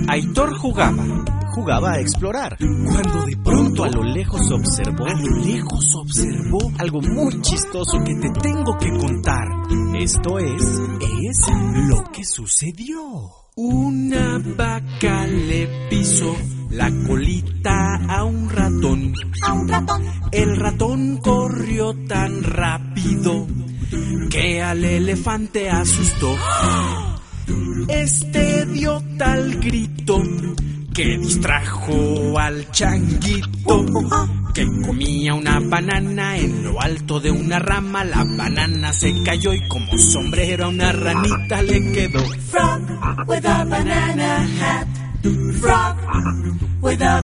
Aitor jugaba a explorar, cuando de pronto a lo lejos observó algo muy chistoso que te tengo que contar. Esto es lo que sucedió. Una vaca le pisó la colita a un ratón. El ratón corrió tan rápido que al elefante asustó. Este dio tal grito que distrajo al changuito, que comía una banana en lo alto de una rama. La banana se cayó y como sombrero a una ranita le quedó. Frog with a banana hat. Frog with a